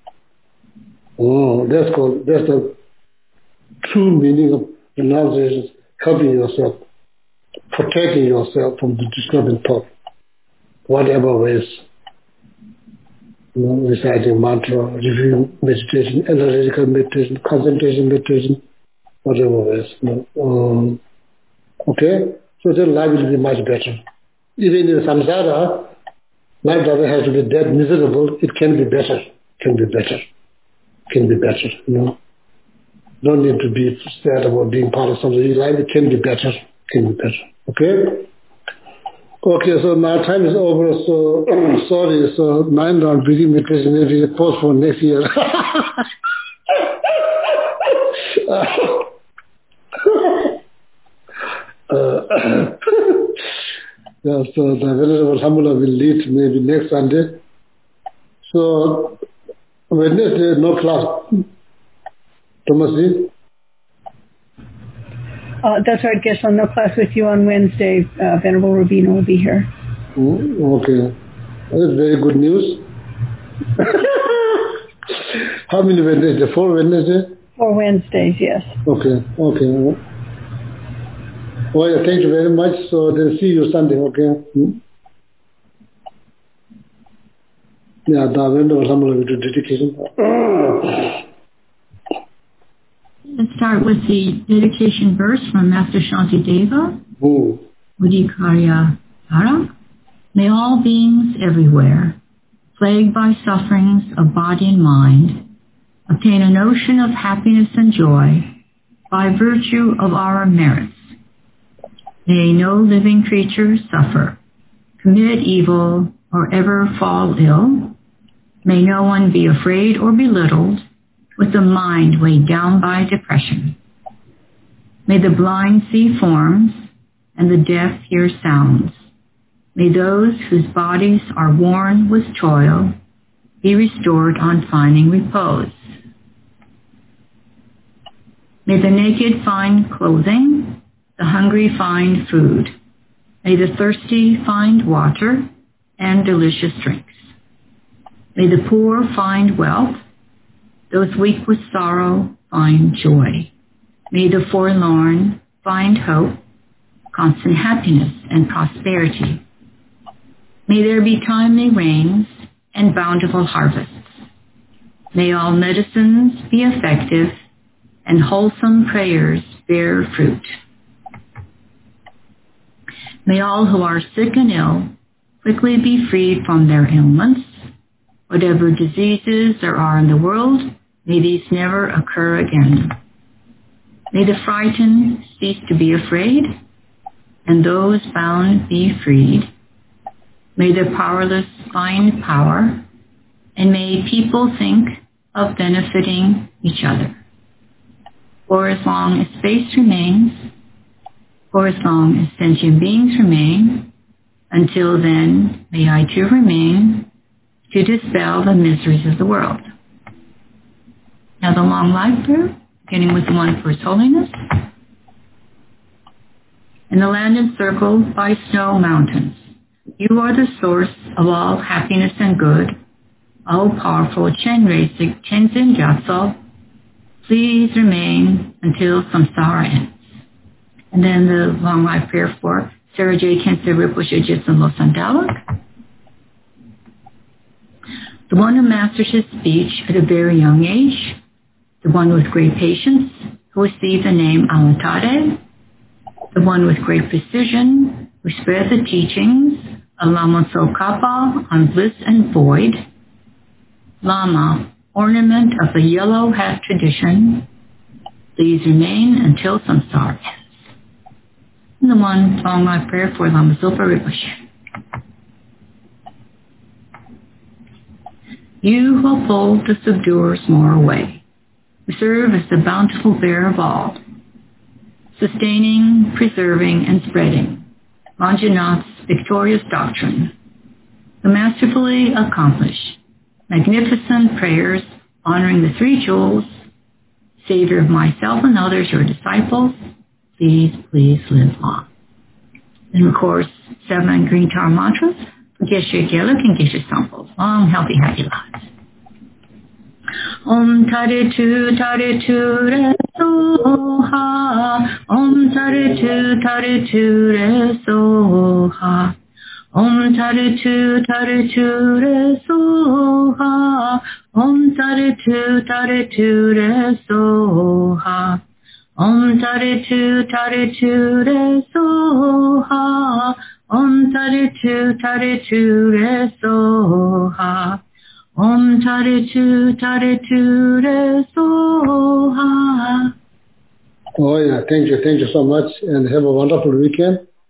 Oh, that's the true meaning of renunciation, helping yourself, protecting yourself from the disturbing thought, whatever ways. Reciting mantra, reviewing meditation, analytical meditation, concentration meditation, whatever ways. Okay? So then life will be much better. Even in samsara, life doesn't have to be that miserable. It can be better. Don't need to be sad about being part of something. Life it can be better. Okay? Okay, so my time is over, so sorry, so 9 round breathing meditation will be post for next year. Yeah, so the Venerable Hamula will lead maybe next Sunday. So Wednesday, no class. Thomasy? That's right, Geshe-la. No class with you on Wednesday. Venerable Rubina will be here. Okay. That's very good news. How many Wednesdays? 4 Wednesdays? 4 Wednesdays, yes. Okay. Well, yeah, thank you very much. So then see you Sunday, okay? Yeah, the Venerable Hamula will do dedication. Let's start with the dedication verse from Master Shantideva. Udhikarya Para. May all beings everywhere, plagued by sufferings of body and mind, obtain a notion of happiness and joy by virtue of our merits. May no living creature suffer, commit evil, or ever fall ill. May no one be afraid or belittled, with the mind weighed down by depression. May the blind see forms and the deaf hear sounds. May those whose bodies are worn with toil be restored on finding repose. May the naked find clothing, the hungry find food. May the thirsty find water and delicious drinks. May the poor find wealth, those weak with sorrow find joy. May the forlorn find hope, constant happiness and prosperity. May there be timely rains and bountiful harvests. May all medicines be effective and wholesome prayers bear fruit. May all who are sick and ill quickly be freed from their ailments. Whatever diseases there are in the world, may these never occur again. May the frightened cease to be afraid, and those bound be freed. May the powerless find power, and may people think of benefiting each other. For as long as space remains, for as long as sentient beings remain, until then may I too remain to dispel the miseries of the world. Now the long life prayer, beginning with the one for His Holiness. In the land encircled by snow mountains, you are the source of all happiness and good. O powerful Chenrezig Tenzin Gyatso, please remain until samsara ends. And then the long life prayer for Sarah J. Kensei Rinpoche Jitsun Losang Dalek, the one who masters his speech at a very young age, the one with great patience who received the name Alatade, the one with great precision who spread the teachings of Lama Tsongkhapa on bliss and void, Lama, ornament of the yellow hat tradition, please remain until samsara ends. And the one long life prayer for Lama Zopa Rinpoche. You who uphold the subduers more away, who serve as the bountiful bearer of all, sustaining, preserving, and spreading Manjunath's victorious doctrine, to masterfully accomplish magnificent prayers honoring the three jewels, Savior of myself and others, your disciples, please live on. And of course, 7 green tar mantras for Geshe Geluk and Geshe Samples. Long, healthy, happy lives. Om Taritu Re Soha. Om Taritu Re Soha. Om Taritu Re Soha. Om Taritu Re Soha. Om Taritu Re Soha. Om Taritu Re Soha. Om Taritu Re Soha. Oh yeah, thank you so much, and have a wonderful weekend.